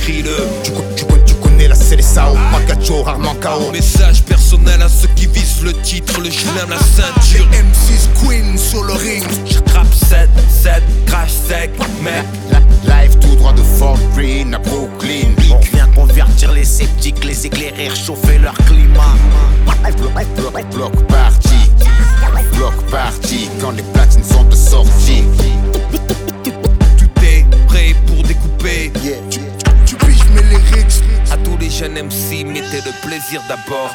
écris-le. Tu connais la Célessao, Pagacho, rarement KO. Message personnel à ceux qui visent le titre, le chelem, la ceinture. M6 Queen sur le ring. Je trappe 7, crash sec, mec. Live tout droit de Fort Greene à Brooklyn. On vient convertir les sceptiques, les éclairer, réchauffer leur climat. Bloc party, quand les platines sont de sortie. Tout est prêt pour découper. Yeah. Tu piges mes lyrics. À tous les jeunes MC, mettez le plaisir d'abord.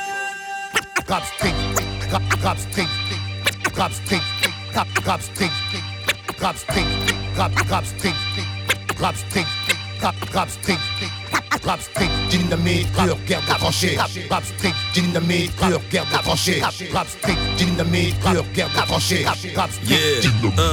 Rap street, rap street, rap street, rap street, rap street, rap street, rap street, rap street, rap street, dynamite, pure guerre de tranchées. Rap street, dynamite, pure guerre de tranchées. Rap street, dynamite, pure guerre de tranchées. Rap street,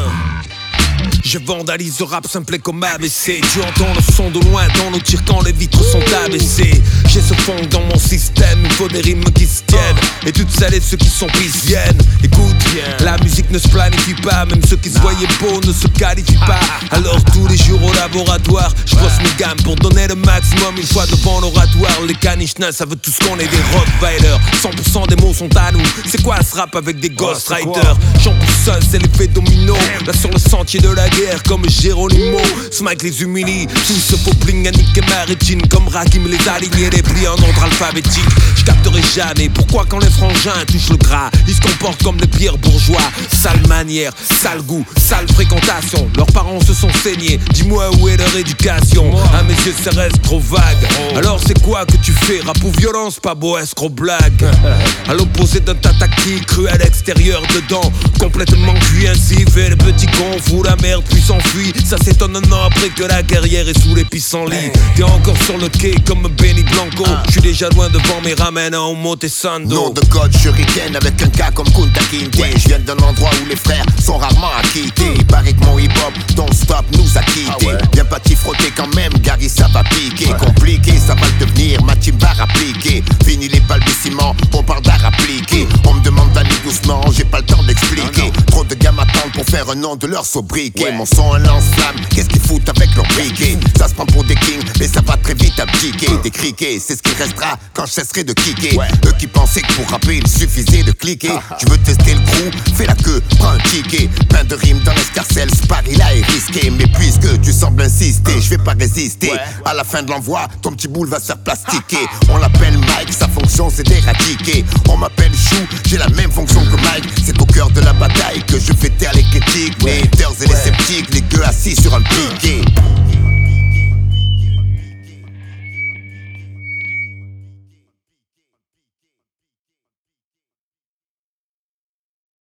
Je vandalise le rap simple comme ABC. Tu entends le son de loin dans nos tirs quand les vitres sont abaissées. J'ai ce fond dans mon système, il faut des rimes qui se tiennent. Et toutes celles et ceux qui sont pris viennent. Écoute, la musique ne se planifie pas. Même ceux qui se voyaient beaux ne se qualifient pas. Alors tous les jours au laboratoire, je brosse mes gammes pour donner le maximum. Une fois devant l'oratoire, les caniches savent tous qu'on est des Rottweilers. 100% des mots sont à nous. C'est quoi ce rap avec des ghostwriters? J'en pousse seul, c'est l'effet domino. Là sur le sentier de la guerre comme Geronimo. Smike les humilie, tout ce faux bling à niquer Maritine. Comme Rakim les alignés, les plis en ordre alphabétique. Je capterai jamais pourquoi quand les frangins touchent le gras, ils se comportent comme des pires bourgeois. Sale manière, sale goût, sale fréquentation. Leurs parents se sont saignés, dis-moi où est leur éducation. À mes yeux ça reste trop vague. Alors c'est quoi que tu fais? Rap ou violence, pas beau escroc blague. À l'opposé d'un tataki cru à l'extérieur, dedans complètement cuit ainsi. Fait le petit con, fout la merde puis s'enfuit. Ça s'étonne un an après que la guerrière est sous les pissenlits. T'es encore sur le quai comme Benny Blanco. J'suis déjà loin devant mes ramen à Omotesando. nom de code shuriken avec un cas comme Kunta Kinte. Je viens d'un endroit où les frères sont rarement acquittés. Il paraît que mon hip-hop don't stop nous a quittés. Viens pas t'y frotter quand même, Gary ça va piquer. Compliqué, ça va le devenir, ma team va rappliquer. Fini les balbutiements, on parle d'art appliqué. On me demande d'aller doucement, j'ai pas le temps d'expliquer. Trop de gars m'attendent pour faire un nom de leur sobriquet. Mon son un lance-flamme, qu'est-ce qu'ils foutent avec leur briquet? Ça se prend pour des kings, mais ça va très vite abdiquer. Des criquets, c'est ce qui restera quand je cesserai de kicker. Eux qui pensaient que pour rapper il suffisait de cliquer. Tu veux tester le crew, fais la queue, prends un ticket. Plein de rimes dans l'escarcelle, ce pari-là est risqué. Mais puisque tu sembles insister, je vais pas résister. À la fin de l'envoi, ton petit boule va se faire plastiquer. On l'appelle Mike, sa fonction c'est d'éradiquer. On m'appelle Chou, j'ai la même fonction que Mike. C'est au cœur de la bataille que je fais taire les critiques. Les haters et les sceptiques, les gueux assis sur un piquet.